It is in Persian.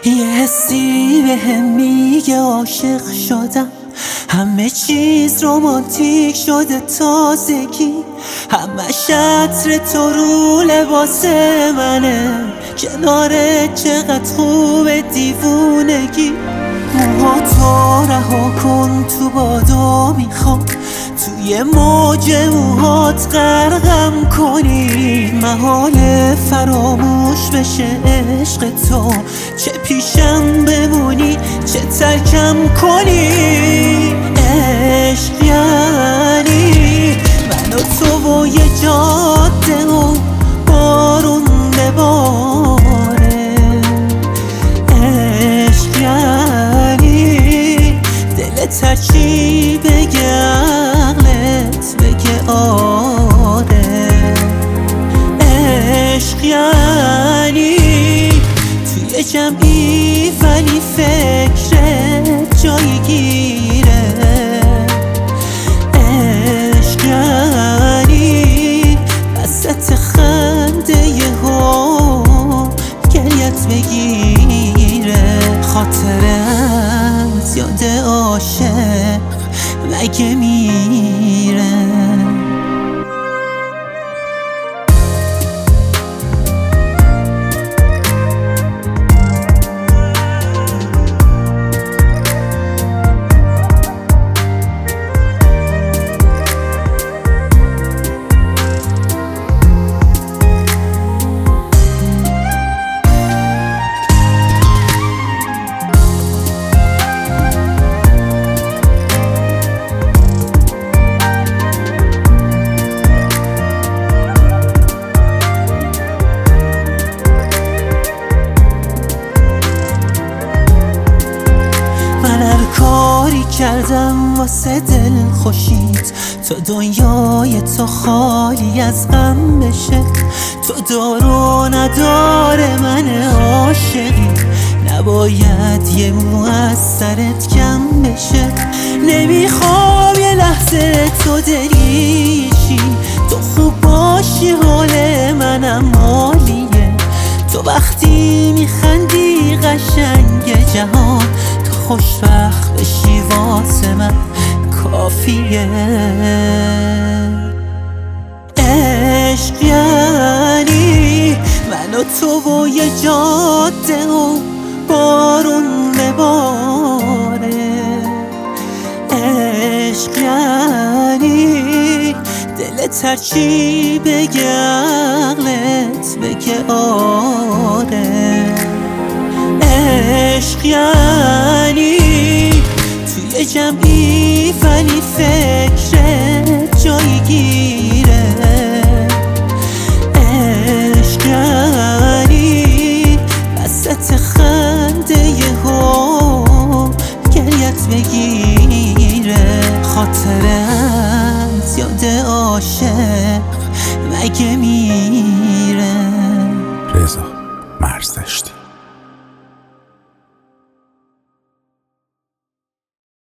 یه حسی بهم میگه عاشق شدم، همه چیز رومانتیک شده، تازگی همش عطر تو رو لباس منه، کنارت چقدر خوبه دیوونگی. موهاتو رها کن تو بادا، میخوام توی موج موهات غرقم کنی، محال فراموش بشه عشق تو، چه پیشم بمونی چه ترکم کنی. عشق یعنی من و تو و یه جاده و بارون بباره. عشق یعنی دلت هرچی بگه عقلت بگه آره. عشق یعنی توی جمعی ولی فکرت جای گیره. عشق یعنی وسط خنده یهو گریت بگیره. خاطرت یاد عاشق مگه میره؟ کاری کردم واسه دل خوشید، تو دنیای تو خالی از غم بشه. تو دارو نداره من عاشقی، نباید یه مو از سرت کم بشه. نمیخوام یه لحظه تو دریشی، تو خوب باشی حال منم عالیه. تو وقتی میخندی قشنگ جهان، خوشبخت بشی واسه من کافیه. عشق یعنی من و تو و یه جاده و بارون بباره. عشق یعنی دلت هرچی بگه عقلت بگه آره. عشق یعنی توی جمعی ولی فکرت جای گیره. عشق یعنی وسط خنده یهو گریت بگیره. خاطرت یاد عاشق مگه میره؟ رضا مرز.